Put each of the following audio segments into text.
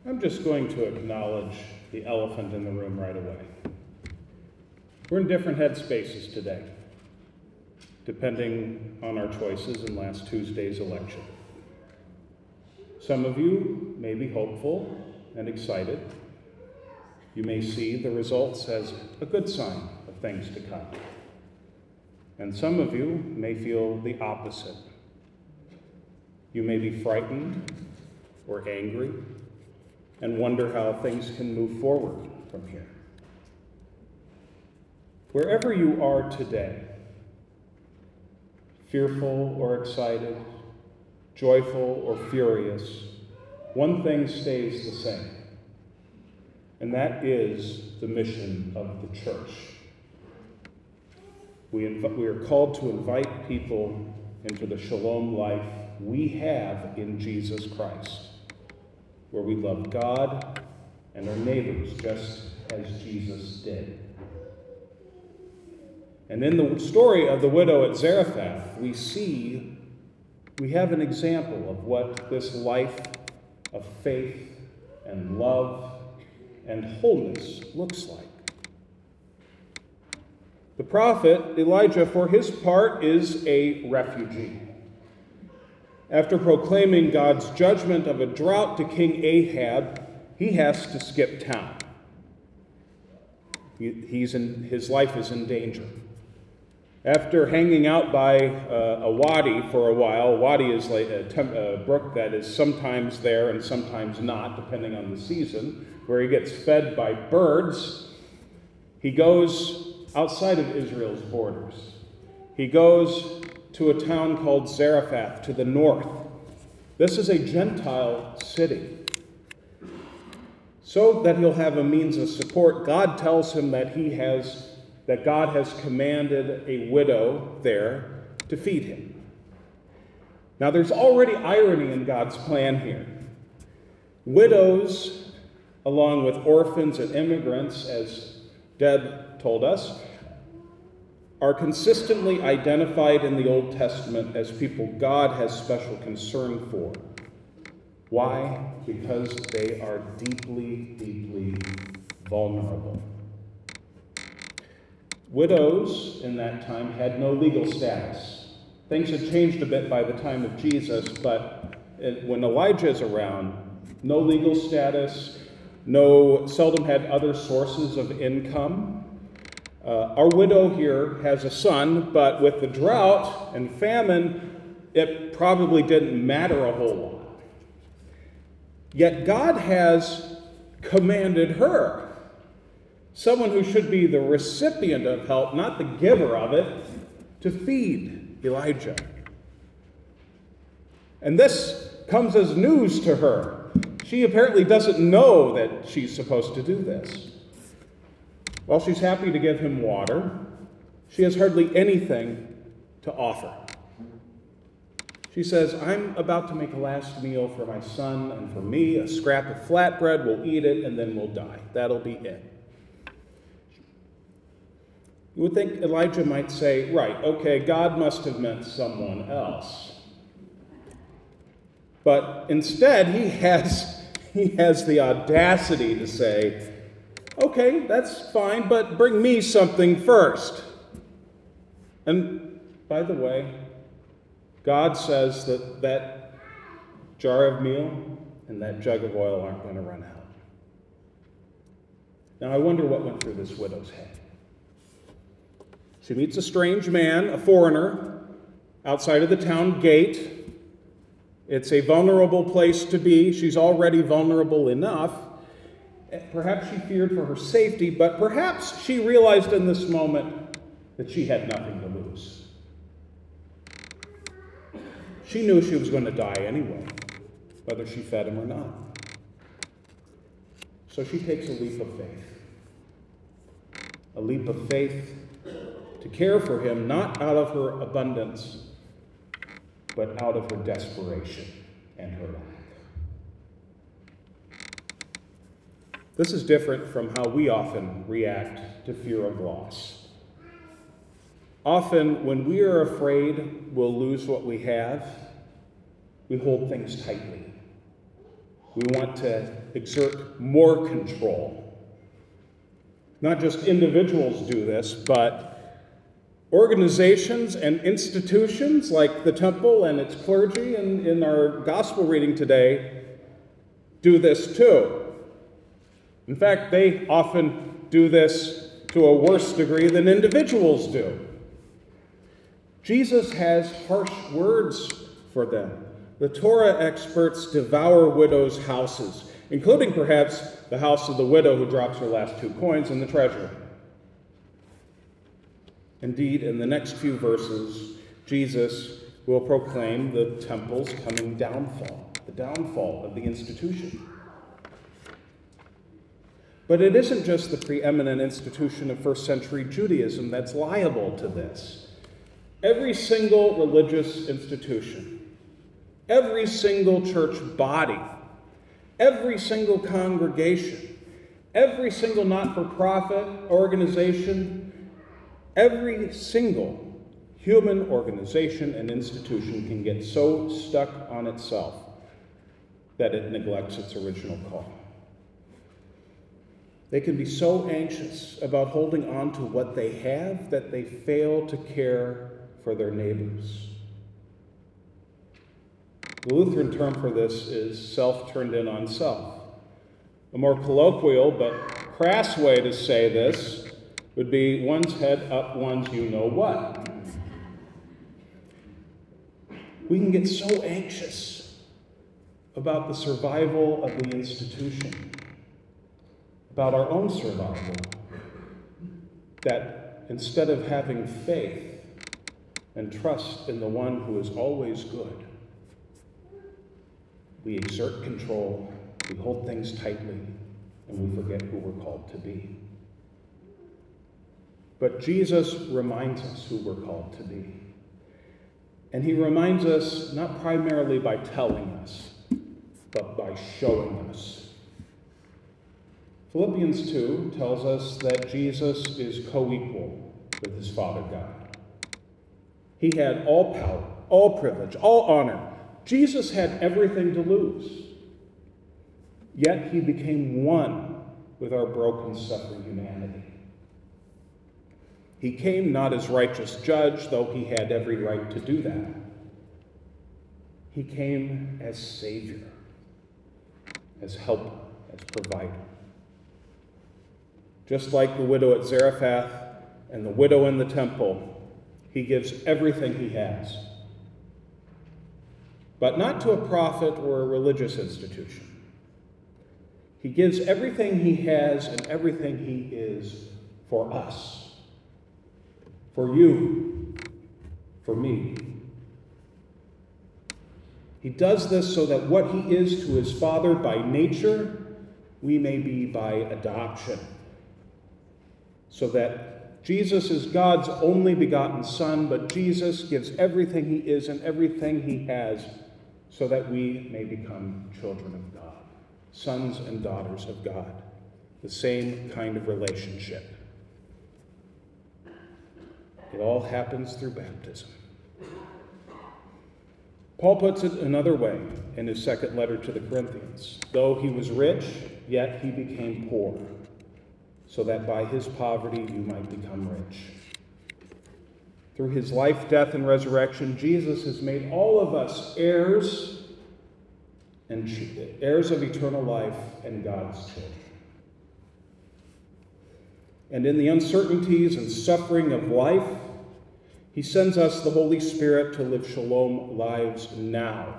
I'm just going to acknowledge the elephant in the room right away. We're in different headspaces today, depending on our choices in last Tuesday's election. Some of you may be hopeful and excited. You may see the results as a good sign of things to come. And some of you may feel the opposite. You may be frightened or angry and wonder how things can move forward from here. Wherever you are today, fearful or excited, joyful or furious, one thing stays the same, and that is the mission of the church. We are called to invite people into the shalom life we have in Jesus Christ, where we love God and our neighbors just as Jesus did. And in the story of the widow at Zarephath, we have an example of what this life of faith and love and wholeness looks like. The prophet Elijah, for his part, is a refugee. After proclaiming God's judgment of a drought to King Ahab, he has to skip town. His life is in danger. After hanging out by a wadi for a while, wadi is like a brook that is sometimes there and sometimes not, depending on the season, where he gets fed by birds, he goes outside of Israel's borders. He goes to a town called Zarephath to the north. This is a Gentile city. So that he'll have a means of support, God tells him that God has commanded a widow there to feed him. Now there's already irony in God's plan here. Widows, along with orphans and immigrants, as Deb told us, are consistently identified in the Old Testament as people God has special concern for. Why? Because they are deeply, deeply vulnerable. Widows in that time had no legal status. Things had changed a bit by the time of Jesus, but when Elijah is around, no legal status, seldom had other sources of income. Our widow here has a son, but with the drought and famine, it probably didn't matter a whole lot. Yet God has commanded her, someone who should be the recipient of help, not the giver of it, to feed Elijah. And this comes as news to her. She apparently doesn't know that she's supposed to do this. While she's happy to give him water, she has hardly anything to offer. She says, I'm about to make a last meal for my son and for me, a scrap of flatbread, we'll eat it, and then we'll die. That'll be it. You would think Elijah might say, right, okay, God must have meant someone else. But instead, he has the audacity to say, okay, that's fine, but bring me something first. And by the way, God says that jar of meal and that jug of oil aren't going to run out. Now, I wonder what went through this widow's head. She meets a strange man, a foreigner, outside of the town gate. It's a vulnerable place to be. She's already vulnerable enough. Perhaps she feared for her safety, but perhaps she realized in this moment that she had nothing to lose. She knew she was going to die anyway, whether she fed him or not. So she takes a leap of faith. A leap of faith to care for him, not out of her abundance, but out of her desperation and her lack. This is different from how we often react to fear of loss. Often, when we are afraid we'll lose what we have, we hold things tightly. We want to exert more control. Not just individuals do this, but organizations and institutions like the temple and its clergy, and in our gospel reading today, do this too. In fact, they often do this to a worse degree than individuals do. Jesus has harsh words for them. The Torah experts devour widows' houses, including perhaps the house of the widow who drops her last 2 coins in the treasury. Indeed, in the next few verses, Jesus will proclaim the temple's coming downfall, the downfall of the institution. But it isn't just the preeminent institution of first century Judaism that's liable to this. Every single religious institution, every single church body, every single congregation, every single not-for-profit organization, every single human organization and institution can get so stuck on itself that it neglects its original call. They can be so anxious about holding on to what they have that they fail to care for their neighbors. The Lutheran term for this is self turned in on self. A more colloquial but crass way to say this would be one's head up one's you-know-what. We can get so anxious about the survival of the institution, about our own survival, that instead of having faith and trust in the one who is always good, we exert control, we hold things tightly, and we forget who we're called to be. But Jesus reminds us who we're called to be. And he reminds us not primarily by telling us, but by showing us. Philippians 2 tells us that Jesus is co-equal with his Father God. He had all power, all privilege, all honor. Jesus had everything to lose. Yet he became one with our broken, suffering humanity. He came not as righteous judge, though he had every right to do that. He came as Savior, as helper, as provider. Just like the widow at Zarephath and the widow in the temple, he gives everything he has. But not to a prophet or a religious institution. He gives everything he has and everything he is for us. For you, for me. He does this so that what he is to his Father by nature, we may be by adoption. So that Jesus is God's only begotten Son, but Jesus gives everything he is and everything he has so that we may become children of God, sons and daughters of God, the same kind of relationship. It all happens through baptism. Paul puts it another way in his second letter to the Corinthians. Though he was rich, yet he became poor, so that by his poverty you might become rich. Through his life, death, and resurrection, Jesus has made all of us heirs and heirs of eternal life and God's children. And in the uncertainties and suffering of life, he sends us the Holy Spirit to live shalom lives now.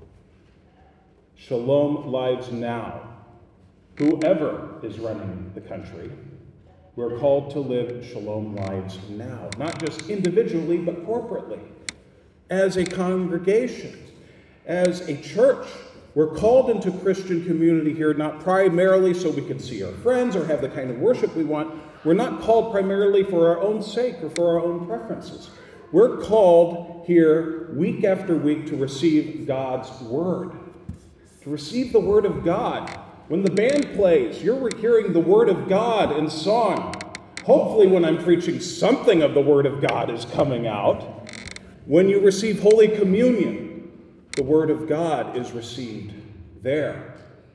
Shalom lives now. Whoever is running the country, we're called to live shalom lives now. Not just individually, but corporately. As a congregation, as a church. We're called into Christian community here not primarily so we can see our friends or have the kind of worship we want. We're not called primarily for our own sake or for our own preferences. We're called here week after week to receive God's word, to receive the word of God. When the band plays, you're hearing the word of God in song. Hopefully when I'm preaching, something of the word of God is coming out. When you receive Holy Communion, the word of God is received there.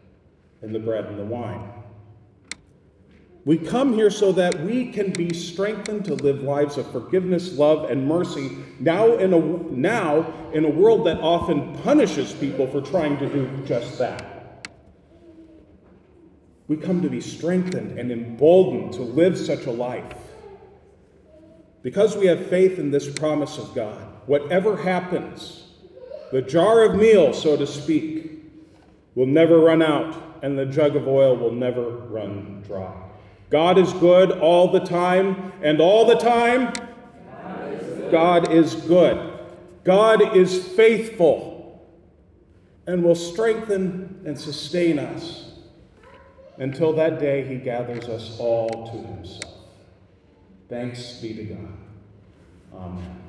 in the bread and the wine. We come here so that we can be strengthened to live lives of forgiveness, love, and mercy now in a world that often punishes people for trying to do just that. We come to be strengthened and emboldened to live such a life. Because we have faith in this promise of God, whatever happens, the jar of meal, so to speak, will never run out, and the jug of oil will never run dry. God is good all the time, and all the time, God is good. God is faithful and will strengthen and sustain us until that day he gathers us all to himself. Thanks be to God. Amen.